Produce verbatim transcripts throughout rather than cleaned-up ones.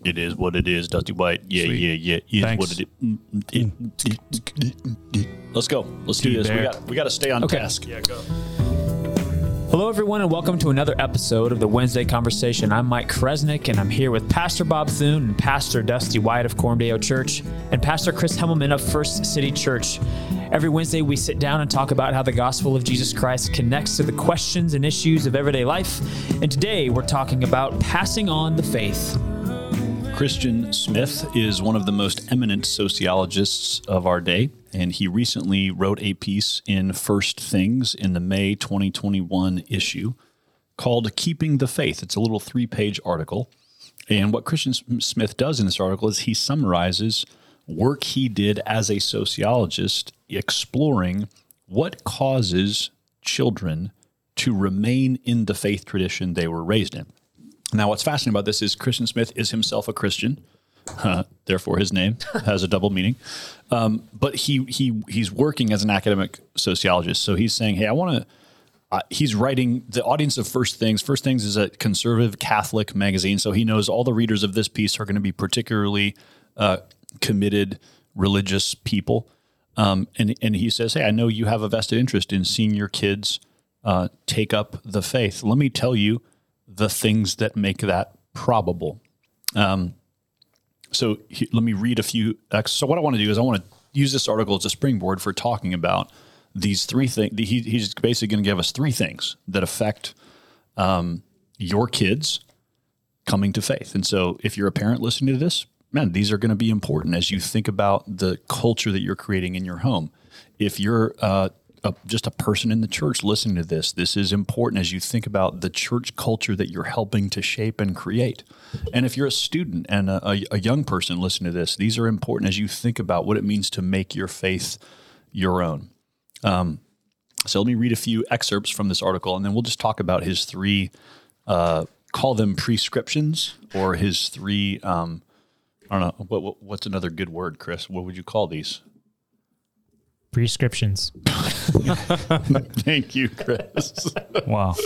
It is what it is, Dusty White. Yeah, Sweet. yeah, yeah. It Thanks. is what it is. Let's go. Let's do this. We got we got to stay on Okay. task. Yeah, go. Hello, everyone, and welcome to another episode of the Wednesday Conversation. I'm Mike Kresnick, and I'm here with Pastor Bob Thune and Pastor Dusty White of Cormdale Church and Pastor Chris Hemmelman of First City Church. Every Wednesday, we sit down and talk about how the gospel of Jesus Christ connects to the questions and issues of everyday life. And today, we're talking about passing on the faith. Christian Smith is one of the most eminent sociologists of our day, and he recently wrote a piece in First Things in the May twenty twenty-one issue called Keeping the Faith. It's a little three-page article, and what Christian Smith does in this article is he summarizes work he did as a sociologist exploring what causes children to remain in the faith tradition they were raised in. Now, what's fascinating about this is Christian Smith is himself a Christian, uh, therefore his name has a double meaning. Um, but he he he's working as an academic sociologist, so he's saying, "Hey, I want to." Uh, he's writing the audience of First Things. First Things is a conservative Catholic magazine, so he knows all the readers of this piece are going to be particularly uh, committed religious people. Um, and and he says, "Hey, I know you have a vested interest in seeing your kids uh, take up the faith. Let me tell you the things that make that probable." Um, so he, let me read a few. Uh, so what I want to do is I want to use this article as a springboard for talking about these three things. He, he's basically going to give us three things that affect um, your kids coming to faith. And so if you're a parent listening to this, man, these are going to be important as you think about the culture that you're creating in your home. If you're uh, A, just a person in the church listening to this, this is important as you think about the church culture that you're helping to shape and create. And if you're a student and a, a, a young person listening to this, these are important as you think about what it means to make your faith your own. Um, so let me read a few excerpts from this article, and then we'll just talk about his three, uh, call them prescriptions, or his three, um, I don't know, what, what, what's another good word, Chris? What would you call these? Prescriptions. Thank you, Chris. Wow.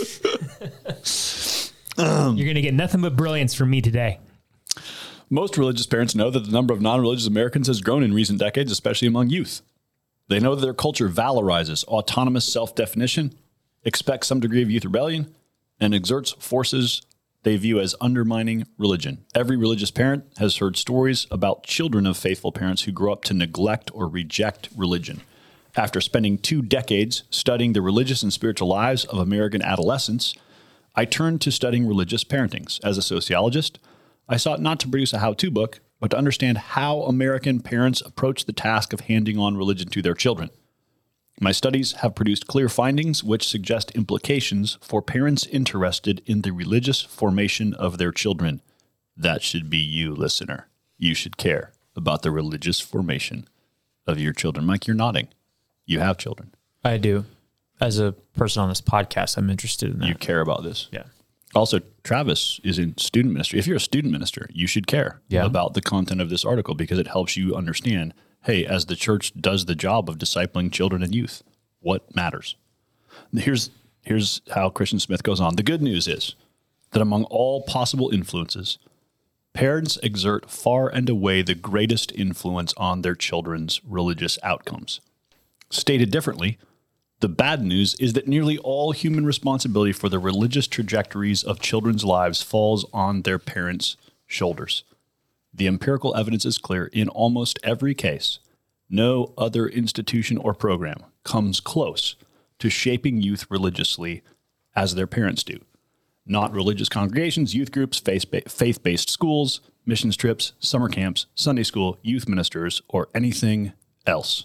Um, You're going to get nothing but brilliance from me today. Most religious parents know that the number of non-religious Americans has grown in recent decades, especially among youth. They know that their culture valorizes autonomous self-definition, expects some degree of youth rebellion, and exerts forces they view as undermining religion. Every religious parent has heard stories about children of faithful parents who grow up to neglect or reject religion. After spending two decades studying the religious and spiritual lives of American adolescents, I turned to studying religious parentings. As a sociologist, I sought not to produce a how-to book, but to understand how American parents approach the task of handing on religion to their children. My studies have produced clear findings which suggest implications for parents interested in the religious formation of their children. That should be you, listener. You should care about the religious formation of your children. Mike, you're nodding. You have children. I do. As a person on this podcast, I'm interested in that. You care about this. Yeah. Also, Travis is in student ministry. If you're a student minister, you should care Yeah. about the content of this article because it helps you understand, hey, as the church does the job of discipling children and youth, what matters? Here's, here's how Christian Smith goes on. The good news is that among all possible influences, parents exert far and away the greatest influence on their children's religious outcomes. Stated differently, the bad news is that nearly all human responsibility for the religious trajectories of children's lives falls on their parents' shoulders. The empirical evidence is clear. In almost every case, no other institution or program comes close to shaping youth religiously as their parents do. Not religious congregations, youth groups, faith-based schools, missions trips, summer camps, Sunday school, youth ministers, or anything else.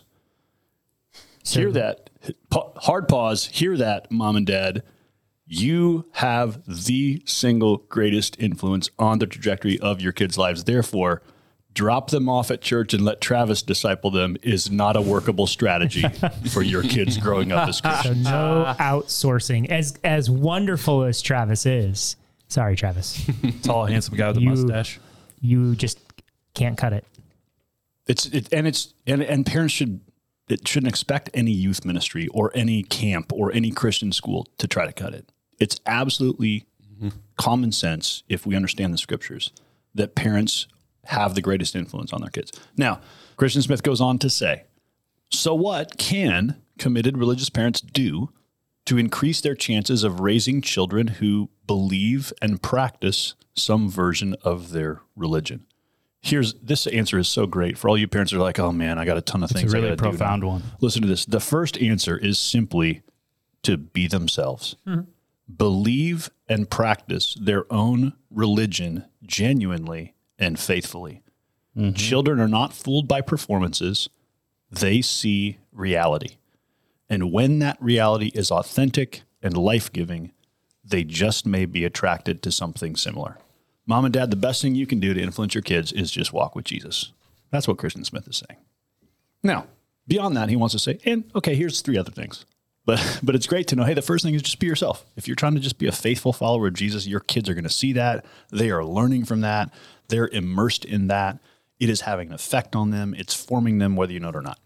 So, Hear that. Pa- hard pause. Hear that, mom and dad. You have the single greatest influence on the trajectory of your kids' lives. Therefore, drop them off at church and let Travis disciple them is not a workable strategy for your kids growing up as So Christians. no outsourcing. As as wonderful as Travis is, sorry, Travis, Tall, handsome guy with a You- mustache. you just can't cut it. It's it, and it's and, and parents should it shouldn't expect any youth ministry or any camp or any Christian school to try to cut it. It's absolutely mm-hmm. common sense if we understand the scriptures that parents have the greatest influence on their kids. Now, Christian Smith goes on to say, so what can committed religious parents do to increase their chances of raising children who believe and practice some version of their religion? Here's this answer is so great for all you parents who are like, oh man, I got a ton of It's things. a really I gotta profound do now. one. Listen to this. The first answer is simply to be themselves. Mm-hmm. Believe and practice their own religion genuinely and faithfully. Mm-hmm. Children are not fooled by performances. They see reality. And when that reality is authentic and life-giving, they just may be attracted to something similar. Mom and dad, the best thing you can do to influence your kids is just walk with Jesus. That's what Christian Smith is saying. Now, beyond that, he wants to say, and okay, here's three other things. But but it's great to know, hey, the first thing is just be yourself. If you're trying to just be a faithful follower of Jesus, your kids are going to see that. They are learning from that. They're immersed in that. It is having an effect on them. It's forming them whether you know it or not.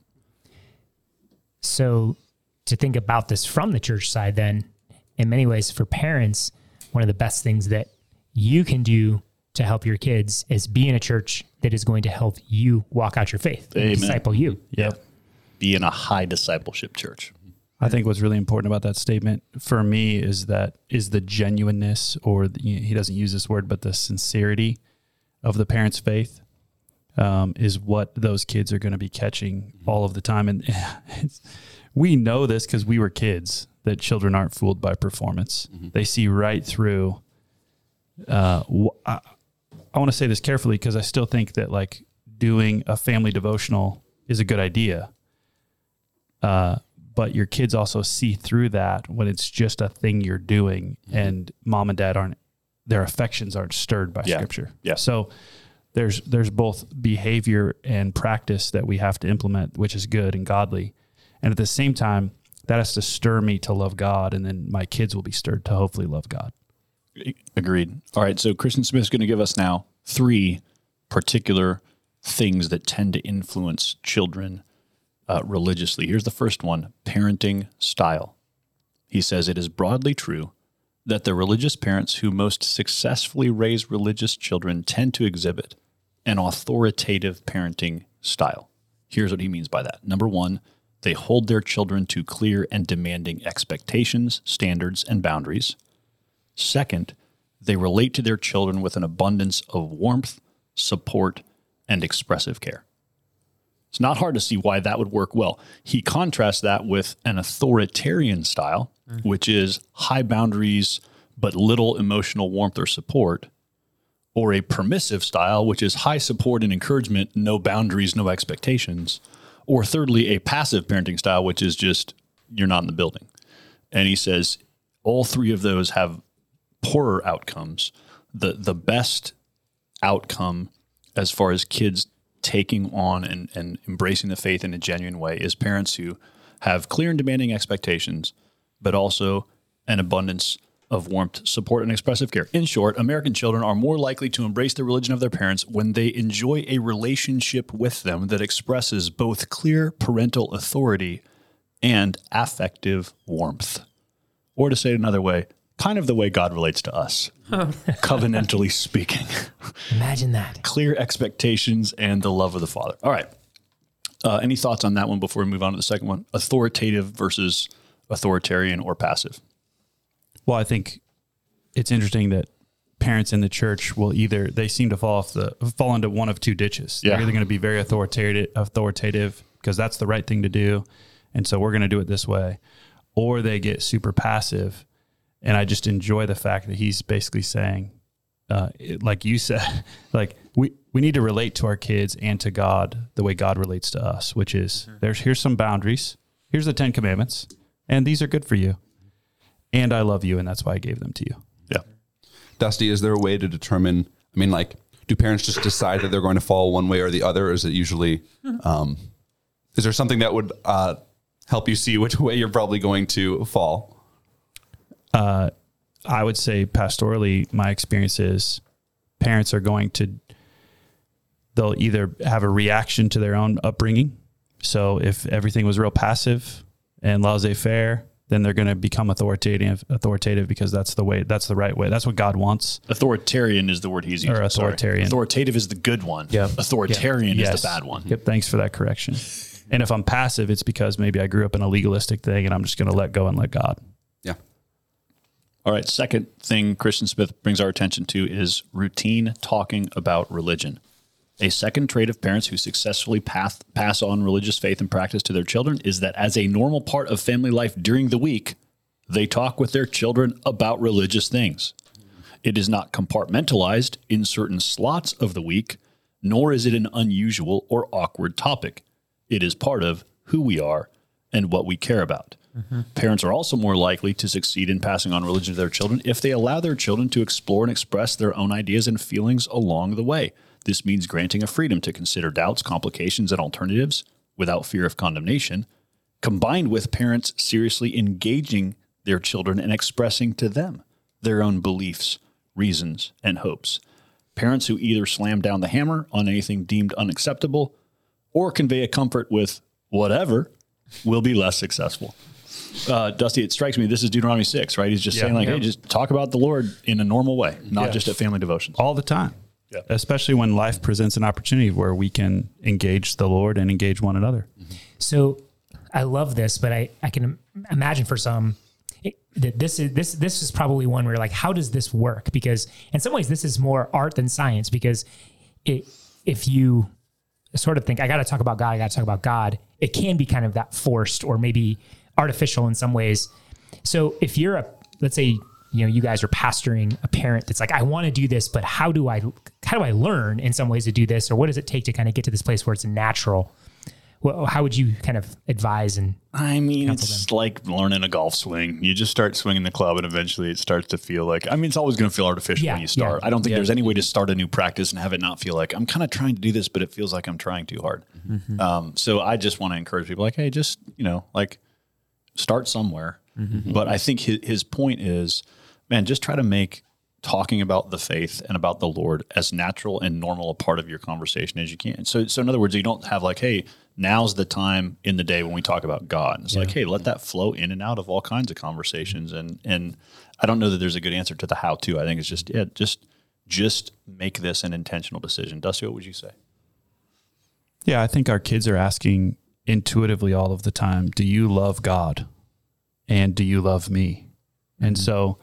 So to think about this from the church side, then, in many ways, for parents, one of the best things that you can do to help your kids is be in a church that is going to help you walk out your faith, and disciple you. Yep. Be in a high discipleship church. I think what's really important about that statement for me is that is the genuineness, or the, you know, he doesn't use this word, but the sincerity of the parents' faith um, is what those kids are going to be catching all of the time. And it's, we know this because we were kids, that children aren't fooled by performance. Mm-hmm. They see right through. Uh, I, I want to say this carefully because I still think that like doing a family devotional is a good idea. Uh, but your kids also see through that when it's just a thing you're doing, mm-hmm. and mom and dad aren't, their affections aren't stirred by yeah. scripture. Yeah. So there's, there's both behavior and practice that we have to implement, which is good and godly. And at the same time, that has to stir me to love God. And then my kids will be stirred to hopefully love God. Agreed. All right. So Christian Smith is going to give us now three particular things that tend to influence children uh, religiously. Here's the first one: parenting style. He says it is broadly true that the religious parents who most successfully raise religious children tend to exhibit an authoritative parenting style. Here's what he means by that. Number one, they hold their children to clear and demanding expectations, standards, and boundaries. Second, they relate to their children with an abundance of warmth, support, and expressive care. It's not hard to see why that would work well. He contrasts that with an authoritarian style, mm-hmm. which is high boundaries but little emotional warmth or support, or a permissive style, which is high support and encouragement, no boundaries, no expectations, or thirdly, a passive parenting style, which is just you're not in the building. And he says all three of those have poorer outcomes. The the best outcome as far as kids taking on and, and embracing the faith in a genuine way is parents who have clear and demanding expectations, but also an abundance of warmth, support, and expressive care. In short, American children are more likely to embrace the religion of their parents when they enjoy a relationship with them that expresses both clear parental authority and affective warmth. Or to say it another way, kind of the way God relates to us, covenantally speaking. Imagine that. Clear expectations and the love of the Father. All right. Uh, any thoughts on that one before we move on to the second one? Authoritative versus authoritarian or passive? Well, I think it's interesting that parents in the church will either, they seem to fall off the, fall into one of two ditches. Yeah. They're either going to be very authoritative, authoritative because that's the right thing to do. And so we're going to do it this way. Or they get super passive. And I just enjoy the fact that he's basically saying, uh, it, like you said, like we, we need to relate to our kids and to God the way God relates to us, which is mm-hmm. there's, here's some boundaries. Here's the Ten Commandments, and these are good for you. And I love you, and that's why I gave them to you. Yeah. Dusty, is there a way to determine, I mean, like, do parents just decide that they're going to fall one way or the other? Or is it usually, um, is there something that would uh, help you see which way you're probably going to fall? Uh, I would say pastorally, my experience is parents are going to, they'll either have a reaction to their own upbringing. So if everything was real passive and laissez-faire, then they're going to become authoritative, authoritative because that's the way, that's the right way. That's what God wants. Authoritarian is the word he's using. Or authoritarian. Sorry. Authoritative is the good one. Yep. Authoritarian Yep. is Yes. the bad one. Yep. Thanks for that correction. And if I'm passive, it's because maybe I grew up in a legalistic thing and I'm just going to let go and let God. Yeah. All right. Second thing Christian Smith brings our attention to is routine talking about religion. A second trait of parents who successfully pass, pass on religious faith and practice to their children is that as a normal part of family life during the week, they talk with their children about religious things. It is not compartmentalized in certain slots of the week, nor is it an unusual or awkward topic. It is part of who we are and what we care about. Mm-hmm. Parents are also more likely to succeed in passing on religion to their children if they allow their children to explore and express their own ideas and feelings along the way. This means granting a freedom to consider doubts, complications, and alternatives without fear of condemnation, combined with parents seriously engaging their children and expressing to them their own beliefs, reasons, and hopes. Parents who either slam down the hammer on anything deemed unacceptable or convey a comfort with whatever will be less successful. Uh, Dusty, it strikes me this is Deuteronomy six, right? He's just Yeah. saying like, Yeah. hey, just talk about the Lord in a normal way, not Yeah. just at family devotions. All the time. Yeah. Especially when life presents an opportunity where we can engage the Lord and engage one another. So I love this, but I, I can imagine for some it, that this is this this is probably one where like, how does this work? Because in some ways this is more art than science, because it, if you sort of think I got to talk about God, I got to talk about God, it can be kind of that forced or maybe artificial in some ways. So if you're a, let's say, you know, you guys are pastoring a parent that's like, I want to do this, but how do I, how do I learn in some ways to do this? Or what does it take to kind of get to this place where it's natural? Well, how would you kind of advise? And I mean, it's like learning a golf swing. You just start swinging the club and eventually it starts to feel like, I mean, it's always going to feel artificial Yeah, when you start. yeah. I don't think Yeah. there's any way to start a new practice and have it not feel like I'm kind of trying to do this, but it feels like I'm trying too hard. Mm-hmm. Um, so I just want to encourage people like, hey, just, you know, like start somewhere. Mm-hmm. But I think his, his point is, man, just try to make talking about the faith and about the Lord as natural and normal a part of your conversation as you can. So, so in other words, you don't have like, hey, now's the time in the day when we talk about God. It's yeah. like, hey, let that flow in and out of all kinds of conversations. And, and I don't know that there's a good answer to the how to. I think it's just, yeah, just, just make this an intentional decision. Dusty, what would you say? Yeah, I think our kids are asking intuitively all of the time, do you love God? And do you love me? Mm-hmm. And so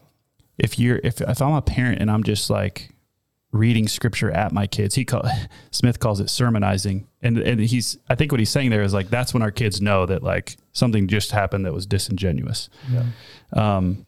if you're, if, if I'm a parent and I'm just like reading scripture at my kids, he call, Smith calls it sermonizing. And, and he's, I think what he's saying there is like, that's when our kids know that like something just happened that was disingenuous. Yeah. Um,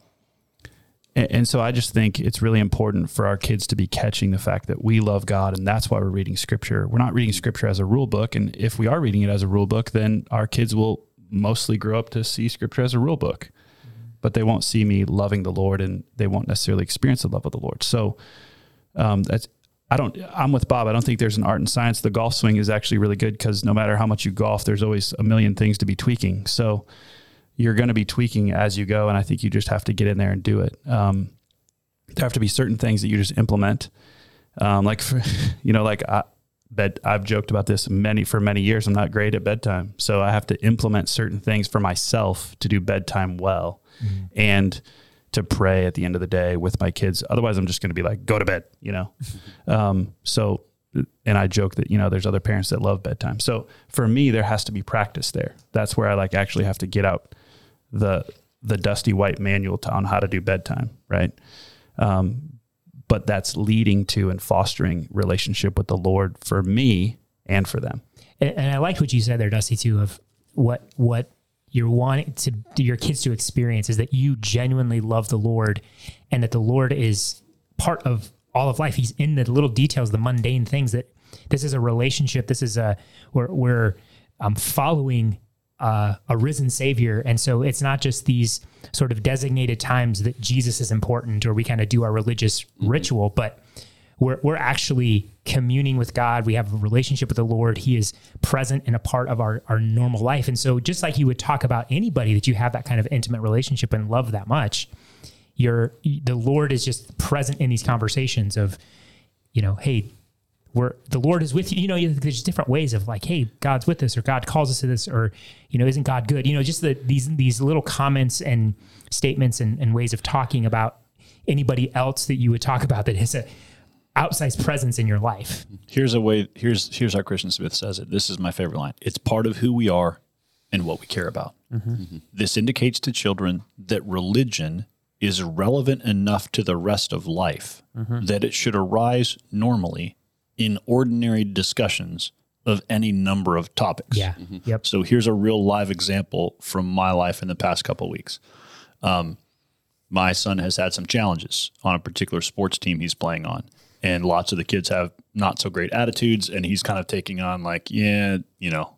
and, and so I just think it's really important for our kids to be catching the fact that we love God. And that's why we're reading scripture. We're not reading scripture as a rule book. And if we are reading it as a rule book, then our kids will mostly grow up to see scripture as a rule book, but they won't see me loving the Lord and they won't necessarily experience the love of the Lord. So um, that's, I don't, I'm with Bob. I don't think there's an art and science. The golf swing is actually really good because no matter how much you golf, there's always a million things to be tweaking. So you're going to be tweaking as you go. And I think you just have to get in there and do it. Um, there have to be certain things that you just implement. Um, like, for, you know, like I, Bed, I've joked about this many for many years. I'm not great at bedtime. So I have to implement certain things for myself to do bedtime well mm-hmm. and to pray at the end of the day with my kids. Otherwise, I'm just going to be like, go to bed, you know? um, so, and I joke that, you know, there's other parents that love bedtime. So for me, there has to be practice there. That's where I like actually have to get out the, the dusty white manual to, on how to do bedtime. Right. Um, but that's leading to and fostering relationship with the Lord for me and for them. And, and I liked what you said there, Dusty, too, of what what you're wanting to your kids to experience is that you genuinely love the Lord and that the Lord is part of all of life. He's in the little details, the mundane things, that this is a relationship. This is a, we're, we're um, following Uh, a risen Savior. And so it's not just these sort of designated times that Jesus is important or we kind of do our religious mm-hmm. ritual, but we're we're actually communing with God. We have a relationship with the Lord. He is present and a part of our, our normal life. And so just like you would talk about anybody that you have that kind of intimate relationship and love that much, you're, the Lord is just present in these conversations of, you know, hey, we're, the Lord is with you. You know, you- there's different ways of like, hey, God's with us, or God calls us to this, or, you know, isn't God good? You know, just the, these, these little comments and statements and, and ways of talking about anybody else that you would talk about that has a outsized presence in your life. Here's a way, here's, here's how Christian Smith says it. This is my favorite line. It's part of who we are and what we care about. Mm-hmm. This indicates to children that religion is relevant enough to the rest of life mm-hmm. that it should arise normally in ordinary discussions of any number of topics. Yeah. Mm-hmm. Yep. So here's a real live example from my life in the past couple of weeks. Um, my son has had some challenges on a particular sports team he's playing on, and lots of the kids have not so great attitudes, and he's kind of taking on like, yeah, you know,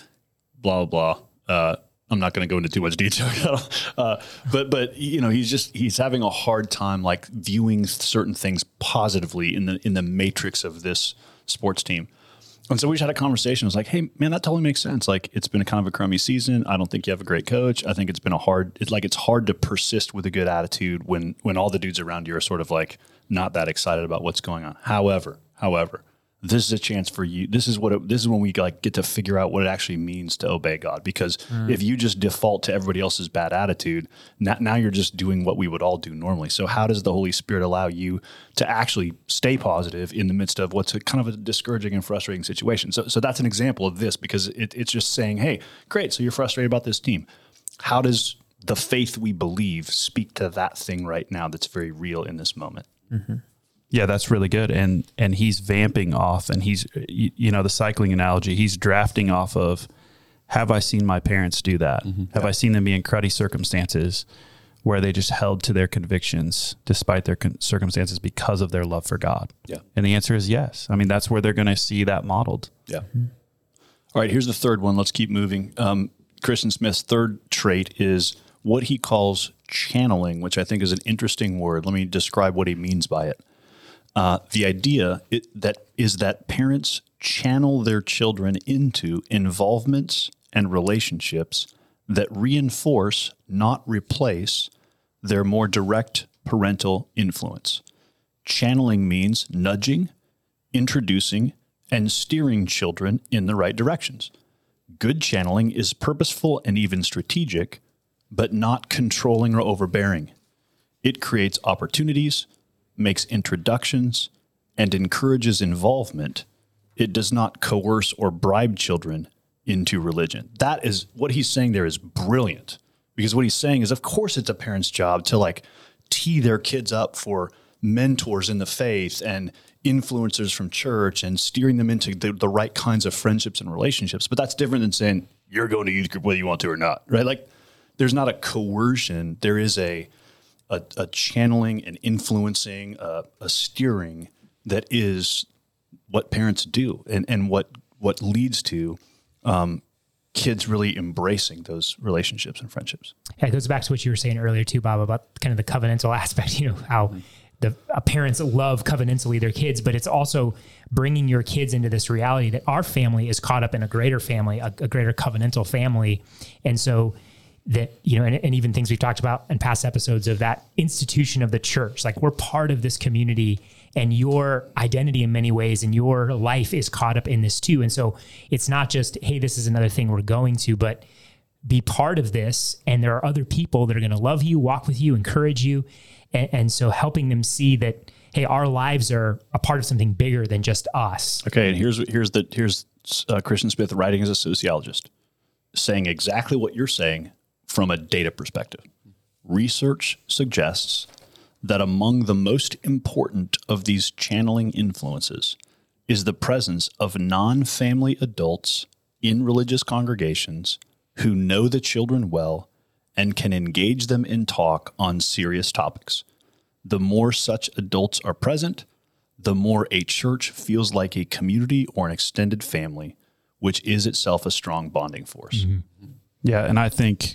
blah, blah, blah. Uh, I'm not going to go into too much detail, uh, but, but, you know, he's just, he's having a hard time like viewing certain things positively in the, in the matrix of this sports team. And so we just had a conversation. I was like, hey man, that totally makes sense. Like, it's been a kind of a crummy season. I don't think you have a great coach. I think it's been a hard, it's like, it's hard to persist with a good attitude when, when all the dudes around you are sort of like not that excited about what's going on. However, however, this is a chance for you. This is what it, this is when we like get to figure out what it actually means to obey God. Because mm. if you just default to everybody else's bad attitude, now, now you're just doing what we would all do normally. So how does the Holy Spirit allow you to actually stay positive in the midst of what's a kind of a discouraging and frustrating situation? So, so that's an example of this, because it, it's just saying, hey, great. So you're frustrated about this team. How does the faith we believe speak to that thing right now that's very real in this moment? Mm-hmm. Yeah, that's really good. And and he's vamping off, and he's, you, you know, the cycling analogy, he's drafting off of, have I seen my parents do that? Mm-hmm. Have yeah. I seen them be in cruddy circumstances where they just held to their convictions despite their con- circumstances because of their love for God? Yeah. And the answer is yes. I mean, that's where they're going to see that modeled. Yeah. Mm-hmm. All right, here's the third one. Let's keep moving. Um, Christian Smith's third trait is what he calls channeling, which I think is an interesting word. Let me describe what he means by it. Uh, the idea it, that is that parents channel their children into involvements and relationships that reinforce, not replace, their more direct parental influence. Channeling means nudging, introducing, and steering children in the right directions. Good channeling is purposeful and even strategic, but not controlling or overbearing. It creates opportunities, makes introductions, and encourages involvement. It does not coerce or bribe children into religion. That is what he's saying there is brilliant, because what he's saying is, of course, it's a parent's job to like tee their kids up for mentors in the faith and influencers from church and steering them into the, the right kinds of friendships and relationships. But that's different than saying you're going to youth group whether you want to or not, right? Like, there's not a coercion. There is a A, a channeling and influencing, uh, a steering that is what parents do, and, and what what leads to um, kids really embracing those relationships and friendships. Yeah, it goes back to what you were saying earlier too, Bob, about kind of the covenantal aspect. You know, how the uh, parents love covenantally their kids, but it's also bringing your kids into this reality that our family is caught up in a greater family, a, a greater covenantal family, and so. That, you know, and, and even things we've talked about in past episodes of that institution of the church, like we're part of this community, and your identity in many ways and your life is caught up in this too. And so it's not just, hey, this is another thing we're going to, but be part of this. And there are other people that are going to love you, walk with you, encourage you. And, and so helping them see that, hey, our lives are a part of something bigger than just us. Okay. And here's, here's the, here's uh, Christian Smith writing as a sociologist saying exactly what you're saying, from a data perspective. Research suggests that among the most important of these channeling influences is the presence of non-family adults in religious congregations who know the children well and can engage them in talk on serious topics. The more such adults are present, the more a church feels like a community or an extended family, which is itself a strong bonding force. Mm-hmm. Yeah, and I think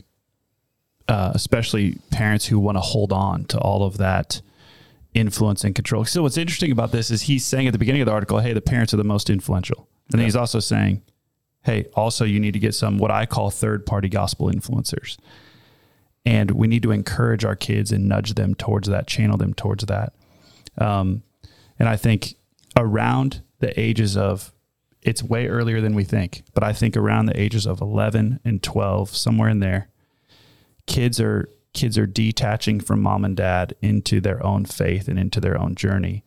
Uh, especially parents who want to hold on to all of that influence and control. So what's interesting about this is he's saying at the beginning of the article, hey, the parents are the most influential. And then yeah. he's also saying, hey, also you need to get some what I call third-party gospel influencers. And we need to encourage our kids and nudge them towards that, channel them towards that. Um, and I think around the ages of, it's way earlier than we think, but I think around the ages of eleven and twelve, somewhere in there, kids are kids are detaching from mom and dad into their own faith and into their own journey.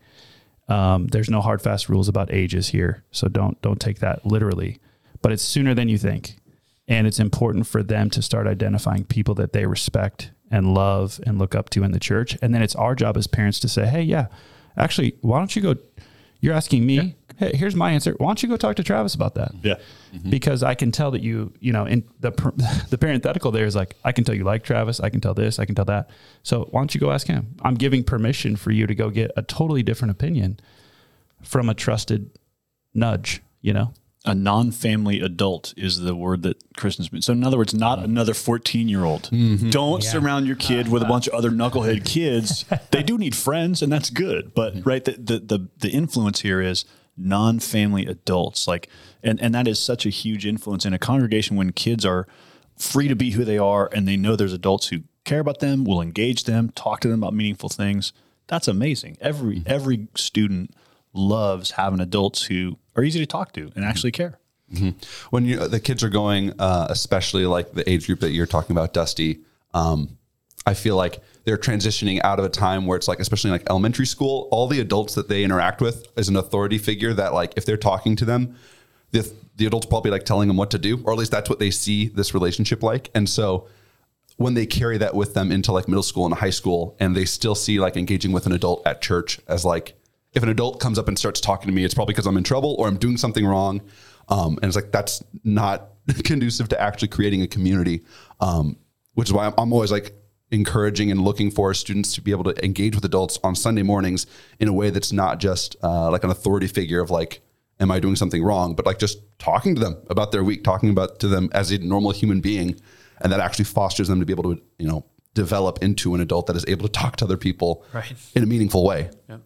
Um, there's no hard, fast rules about ages here, so don't don't take that literally. But it's sooner than you think, and it's important for them to start identifying people that they respect and love and look up to in the church. And then it's our job as parents to say, hey, yeah, actually, why don't you go? You're asking me. Yeah. Hey, here's my answer. Why don't you go talk to Travis about that? Yeah. Mm-hmm. Because I can tell that you, you know, in the the parenthetical there is like, I can tell you like Travis. I can tell this. I can tell that. So why don't you go ask him? I'm giving permission for you to go get a totally different opinion from a trusted nudge, you know? A non-family adult is the word that Christians mean. So in other words, not another fourteen-year-old. Mm-hmm. Don't yeah. surround your kid with a bunch of other knucklehead kids. They do need friends, and that's good. But mm-hmm. right, the, the the the influence here is non-family adults. Like, and, and that is such a huge influence in a congregation when kids are free to be who they are and they know there's adults who care about them, will engage them, talk to them about meaningful things. That's amazing. Every mm-hmm. every student loves having adults who are easy to talk to and actually care. Mm-hmm. When you, the kids are going, uh, especially like the age group that you're talking about, Dusty, um, I feel like they're transitioning out of a time where it's like, especially in like elementary school, all the adults that they interact with is an authority figure that like, if they're talking to them, the, the adult's probably like telling them what to do, or at least that's what they see this relationship like. And so when they carry that with them into like middle school and high school, and they still see like engaging with an adult at church as like, if an adult comes up and starts talking to me, it's probably because I'm in trouble or I'm doing something wrong. Um, and it's like, that's not conducive to actually creating a community, um, which is why I'm, I'm always like encouraging and looking for students to be able to engage with adults on Sunday mornings in a way that's not just uh, like an authority figure of like, am I doing something wrong? But like just talking to them about their week, talking about to them as a normal human being. And that actually fosters them to be able to, you know, develop into an adult that is able to talk to other people right. in a meaningful way. Yeah.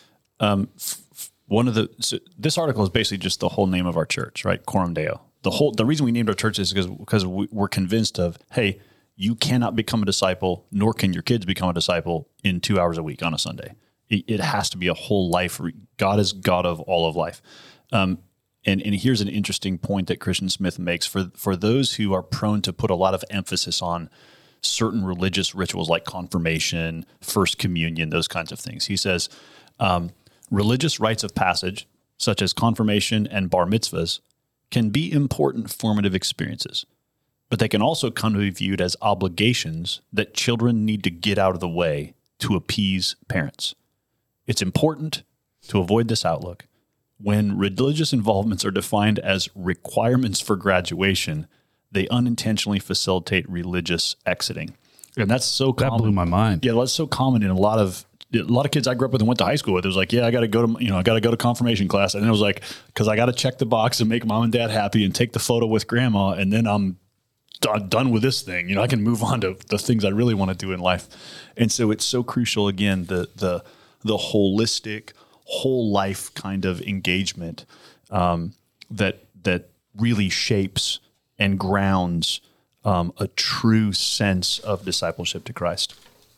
Um, f- f- one of the, so this article is basically just the whole name of our church, right? Coram Deo. The whole, the reason we named our church is because, because we, we're convinced of, hey, you cannot become a disciple, nor can your kids become a disciple in two hours a week on a Sunday. It, it has to be a whole life. God is God of all of life. Um, and, and here's an interesting point that Christian Smith makes for, for those who are prone to put a lot of emphasis on certain religious rituals like confirmation, first communion, those kinds of things. He says, um, religious rites of passage, such as confirmation and bar mitzvahs, can be important formative experiences, but they can also come to be viewed as obligations that children need to get out of the way to appease parents. It's important to avoid this outlook. When religious involvements are defined as requirements for graduation, they unintentionally facilitate religious exiting. And that's so common. That blew my mind. Yeah, that's so common in a lot of a lot of kids I grew up with and went to high school with. It was like, yeah, I got to go to, you know, I got to go to confirmation class. And it was like, because I got to check the box and make mom and dad happy and take the photo with grandma. And then I'm d- done with this thing. You know, I can move on to the things I really want to do in life. And so it's so crucial, again, the, the, the holistic, whole life kind of engagement um, that, that really shapes and grounds um, a true sense of discipleship to Christ.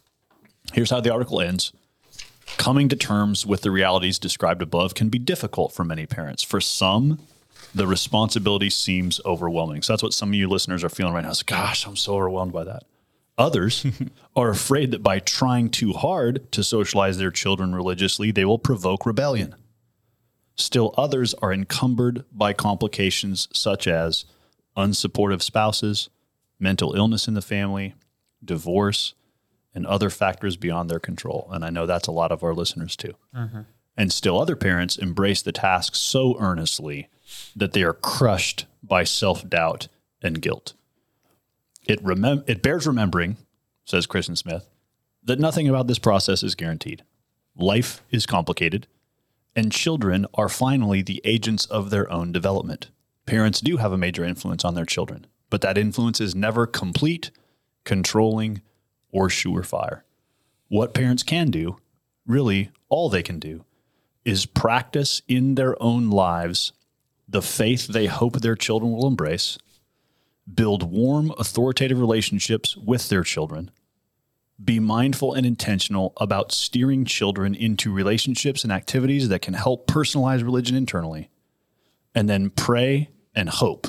Here's how the article ends. Coming to terms with the realities described above can be difficult for many parents. For some, the responsibility seems overwhelming. So that's what some of you listeners are feeling right now. It's, gosh, I'm so overwhelmed by that. Others are afraid that by trying too hard to socialize their children religiously, they will provoke rebellion. Still others are encumbered by complications such as unsupportive spouses, mental illness in the family, divorce, and other factors beyond their control. And I know that's a lot of our listeners too. Mm-hmm. And still other parents embrace the task so earnestly that they are crushed by self-doubt and guilt. It remem- it bears remembering, says Christian Smith, that nothing about this process is guaranteed. Life is complicated, and children are finally the agents of their own development. Parents do have a major influence on their children, but that influence is never complete, controlling, or surefire. What parents can do, really all they can do, is practice in their own lives the faith they hope their children will embrace, build warm, authoritative relationships with their children, Be mindful and intentional about steering children into relationships and activities that can help personalize religion internally. And then pray and hope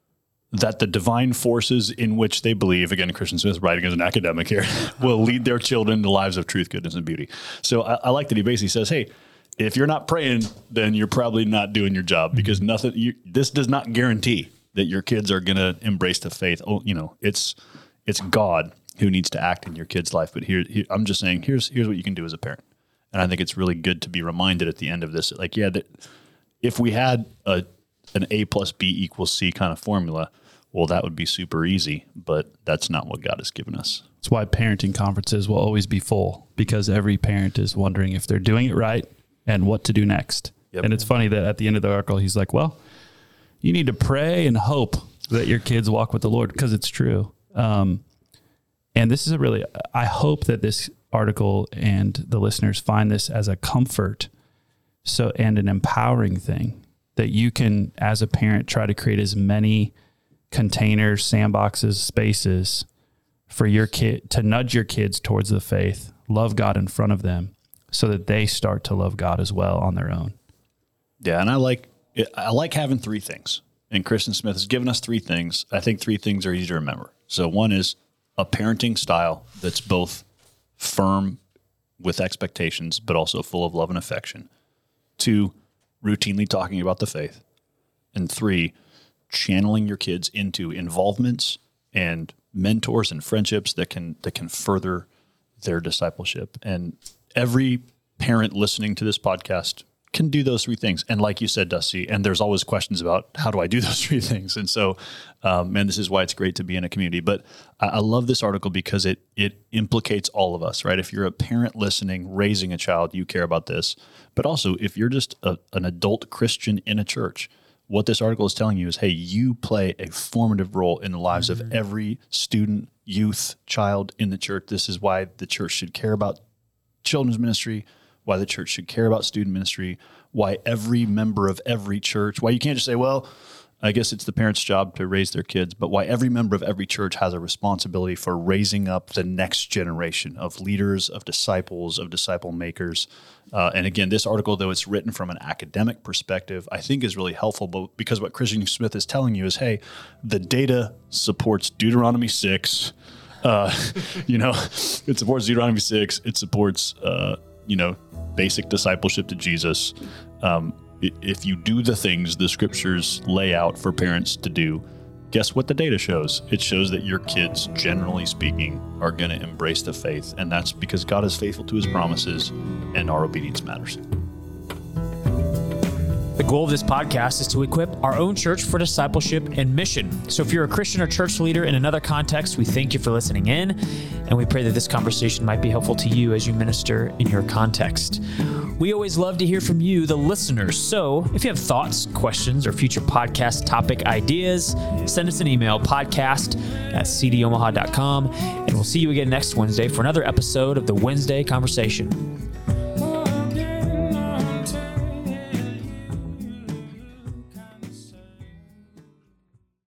that the divine forces in which they believe, again, Christian Smith writing as an academic here, will lead their children to lives of truth, goodness, and beauty. So I, I like that he basically says, hey, if you're not praying, then you're probably not doing your job, because nothing, you, this does not guarantee that your kids are going to embrace the faith. Oh, you know, it's, it's God who needs to act in your kid's life. But here, here, I'm just saying, here's, here's what you can do as a parent. And I think it's really good to be reminded at the end of this, like, yeah, that if we had a, an A plus B equals C kind of formula, well, that would be super easy, but that's not what God has given us. That's why parenting conferences will always be full, because every parent is wondering if they're doing it right and what to do next. Yep. And it's funny that at the end of the article, he's like, well, you need to pray and hope that your kids walk with the Lord, because it's true. Um, and this is a really, I hope that this article and the listeners find this as a comfort so and an empowering thing, that you can, as a parent, try to create as many containers, sandboxes, spaces for your kid to nudge your kids towards the faith, love God in front of them, so that they start to love God as well on their own. Yeah, and I like I like having three things. And Christian Smith has given us three things. I think three things are easy to remember. So one is a parenting style that's both firm with expectations, but also full of love and affection. Two, routinely talking about the faith. And three, channeling your kids into involvements and mentors and friendships that can that can further their discipleship. And every parent listening to this podcast can do those three things. And like you said, Dusty, and there's always questions about how do I do those three things? And so, um, man, this is why it's great to be in a community. But I, I love this article because it it implicates all of us, right? If you're a parent listening, raising a child, you care about this. But also, if you're just a, an adult Christian in a church, what this article is telling you is, hey, you play a formative role in the lives mm-hmm. of every student, youth, child in the church. This is why the church should care about children's ministry, why the church should care about student ministry, why every member of every church, why you can't just say, well, I guess it's the parents' job to raise their kids, but why every member of every church has a responsibility for raising up the next generation of leaders, of disciples, of disciple makers. Uh, and again, this article, though it's written from an academic perspective, I think is really helpful, but because what Christian Smith is telling you is, hey, the data supports Deuteronomy six. Uh, you know, it supports Deuteronomy six. It supports, uh, you know, basic discipleship to Jesus. Um, if you do the things the scriptures lay out for parents to do, guess what the data shows? It shows that your kids, generally speaking, are going to embrace the faith. And that's because God is faithful to his promises and our obedience matters. The goal of this podcast is to equip our own church for discipleship and mission. So if you're a Christian or church leader in another context, we thank you for listening in, and we pray that this conversation might be helpful to you as you minister in your context. We always love to hear from you, the listeners. So if you have thoughts, questions, or future podcast topic ideas, send us an email, podcast at c d omaha dot com, and we'll see you again next Wednesday for another episode of the Wednesday Conversation.